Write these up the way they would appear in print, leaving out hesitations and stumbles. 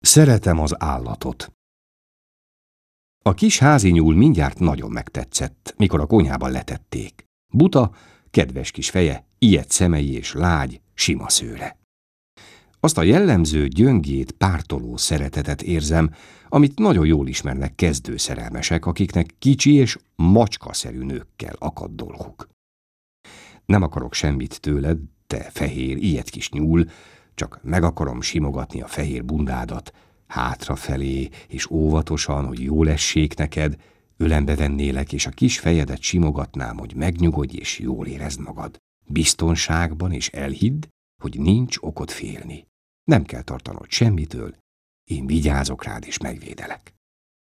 Szeretem az állatot. A kis házi nyúl mindjárt nagyon megtetszett, mikor a konyhában letették. Buta, kedves kis feje, ilyet szemei és lágy, sima szőre. Azt a jellemző, gyöngét, pártoló szeretetet érzem, amit nagyon jól ismernek kezdő szerelmesek, akiknek kicsi és macskaszerű nőkkel akad dolguk. Nem akarok semmit tőled, te fehér, ilyet kis nyúl, csak meg akarom simogatni a fehér bundádat, hátrafelé, és óvatosan, hogy jól essék neked, ölembe vennélek, és a kis fejedet simogatnám, hogy megnyugodj és jól érezd magad. Biztonságban, és elhidd, hogy nincs okod félni. Nem kell tartanod semmitől, én vigyázok rád és megvédelek.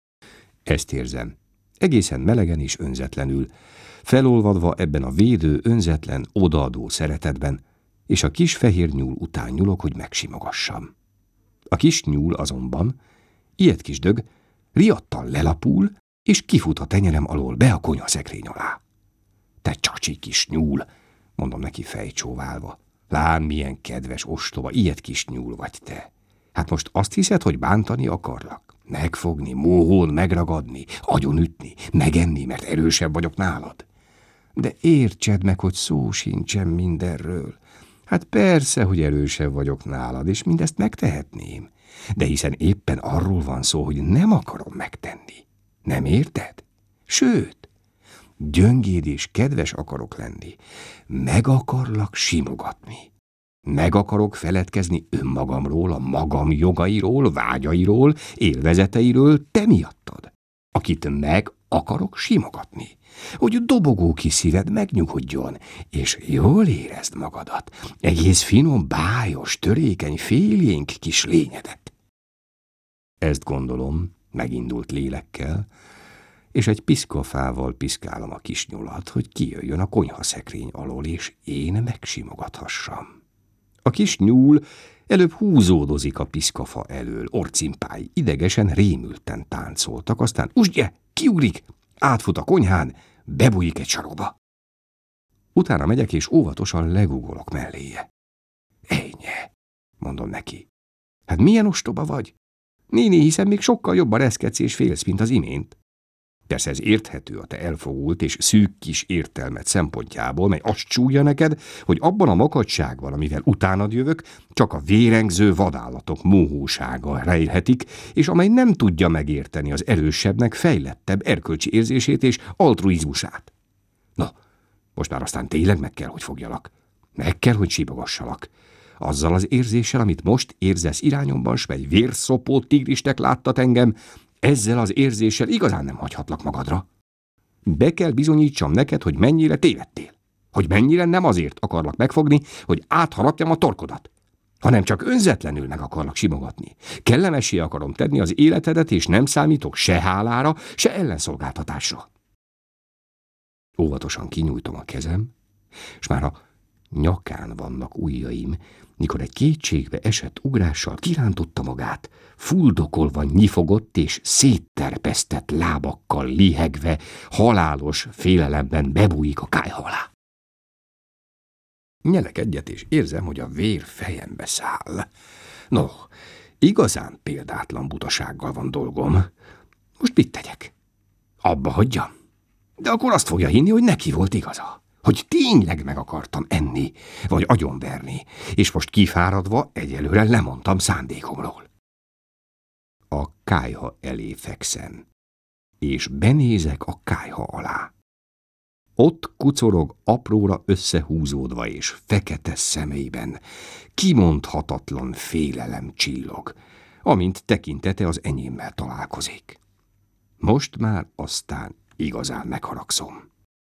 Ezt érzem, egészen melegen és önzetlenül, felolvadva ebben a védő, önzetlen, odaadó szeretetben, és a kis fehér nyúl után nyúlok, hogy megsimogassam. A kis nyúl azonban, ilyet kis dög, riadtan lelapul, és kifut a tenyerem alól be a konyhaszekrény alá. Te csacsi kis nyúl, mondom neki fejcsóválva. Lám, milyen kedves, ostoba, ilyet kis nyúl vagy te. Hát most azt hiszed, hogy bántani akarlak? Megfogni, móhón megragadni, agyonütni, megenni, mert erősebb vagyok nálad? De értsed meg, hogy szó sincsen mindenről. Hát persze, hogy erősebb vagyok nálad, és mindezt megtehetném. De hiszen éppen arról van szó, hogy nem akarom megtenni. Nem érted? Sőt, gyöngéd és kedves akarok lenni. Meg akarlak simogatni. Meg akarok feledkezni önmagamról, a magam jogairól, vágyairól, élvezeteiről, te miattad, akit meg akarok simogatni, hogy dobogó kis szíved megnyugodjon, és jól érezd magadat, egész finom, bájos, törékeny, félénk kis lényedet. Ezt gondolom, megindult lélekkel, és egy piszkofával piszkálom a kis nyulat, hogy kijöjjön a konyhaszekrény alól, és én megsimogathassam. A kis nyúl előbb húzódozik a piszkafa elől, orcimpái idegesen, rémülten táncoltak, aztán usgye, kiugrik, átfut a konyhán, bebújik egy sarokba. Utána megyek, és óvatosan legugolok melléje. Ejnye, mondom neki. Hát milyen ostoba vagy? Néni, hiszen még sokkal jobban reszkedsz és félsz, mint az imént. Persze ez érthető a te elfogult és szűk kis értelmed szempontjából, mely azt csúlja neked, hogy abban a makadságban, amivel utánad jövök, csak a vérengző vadállatok mohósága rejthetik, és amely nem tudja megérteni az erősebbnek fejlettebb erkölcsi érzését és altruizmusát. Na, most már aztán tényleg meg kell, hogy fogjalak. Meg kell, hogy síbogassalak. Azzal az érzéssel, amit most érzesz irányomban, s mely vérszopó tigrisnek láttat engem, ezzel az érzéssel igazán nem hagyhatlak magadra. Be kell bizonyítsam neked, hogy mennyire tévedtél. Hogy mennyire nem azért akarlak megfogni, hogy átharapjam a torkodat, hanem csak önzetlenül meg akarlak simogatni. Kellemessé akarom tenni az életedet, és nem számítok se hálára, se ellenszolgáltatásra. Óvatosan kinyújtom a kezem, és már a nyakán vannak ujjaim, mikor egy kétségbe esett ugrással kirántotta magát, fuldokolva nyifogott és szétterpesztett lábakkal lihegve, halálos félelemben bebújik a kályha alá. Nyelek egyet, és érzem, hogy a vér fejembe száll. No, igazán példátlan butasággal van dolgom. Most mit tegyek? Abba hagyjam? De akkor azt fogja hinni, hogy neki volt igaza. Hogy tényleg meg akartam enni, vagy agyonverni, és most kifáradva egyelőre lemondtam szándékomról. A kályha elé fekszem, és benézek a kályha alá. Ott kucorog apróra összehúzódva, és fekete szemeiben kimondhatatlan félelem csillog, amint tekintete az enyémmel találkozik. Most már aztán igazán megharagszom.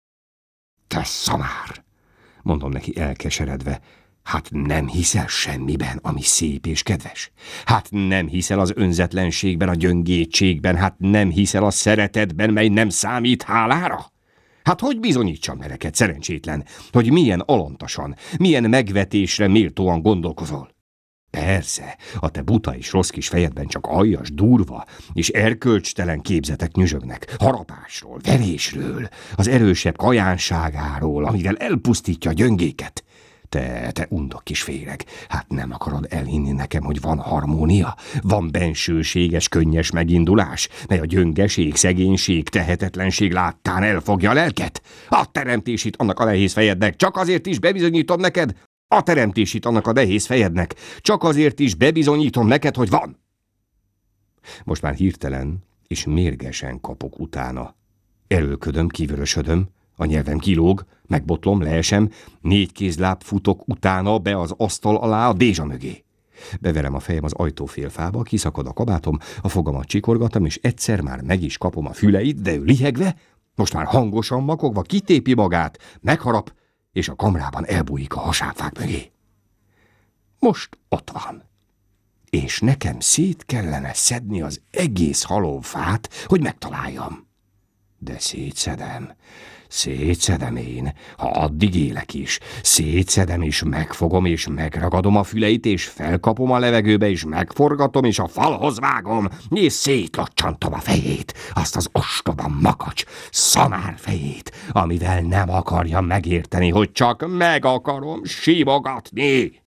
Te szamár, mondom neki elkeseredve, hát nem hiszel semmiben, ami szép és kedves? Hát nem hiszel az önzetlenségben, a gyöngétségben, hát nem hiszel a szeretetben, mely nem számít hálára? Hát hogy bizonyítsam neked, szerencsétlen, hogy milyen alantasan, milyen megvetésre méltóan gondolkozol? Persze, a te buta és rossz kis fejedben csak aljas, durva és erkölcstelen képzetek nyüzsögnek, harapásról, verésről, az erősebb kajánságáról, amivel elpusztítja a gyöngéket. Te undok kis féreg, hát nem akarod elhinni nekem, hogy van harmónia? Van bensőséges, könnyes megindulás, mely a gyöngeség, szegénység, tehetetlenség láttán elfogja a lelket? A teremtését annak a nehéz fejednek, csak azért is bebizonyítom neked, a teremtését annak a nehéz fejednek, csak azért is bebizonyítom neked, hogy van. Most már hirtelen és mérgesen kapok utána. Erőlködöm, kivörösödöm, a nyelvem kilóg, megbotlom, leesem, 4 kézláb futok utána be az asztal alá a dézsa mögé. Beverem a fejem az ajtófélfába, kiszakad a kabátom, a fogamat csikorgatom, és egyszer már meg is kapom a füleit, de ő lihegve, most már hangosan makogva kitépi magát, megharap, és a kamrában elbújik a hasábfák mögé. Most ott van. És nekem szét kellene szedni az egész halomfát, hogy megtaláljam. De szétszedem én, ha addig élek is. Szétszedem és megfogom és megragadom a füleit, és felkapom a levegőbe, és megforgatom, és a falhoz vágom, és szétlocsantom a fejét, azt az ostoba makacs, szamár fejét, amivel nem akarja megérteni, hogy csak meg akarom simogatni.